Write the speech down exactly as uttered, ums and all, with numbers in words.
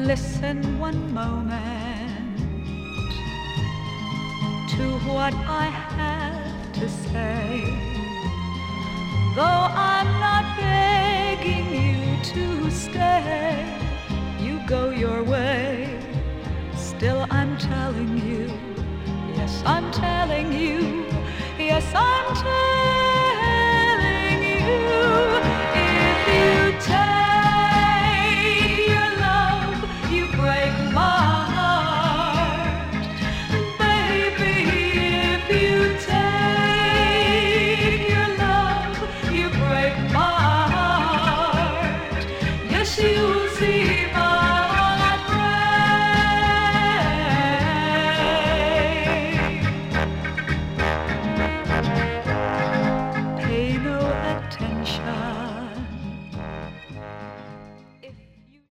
listen one moment to what I have to say. Though I'm not begging you to stay, you go your way. Still I'm telling you, yes, I'm telling you, yes, I'm telling you.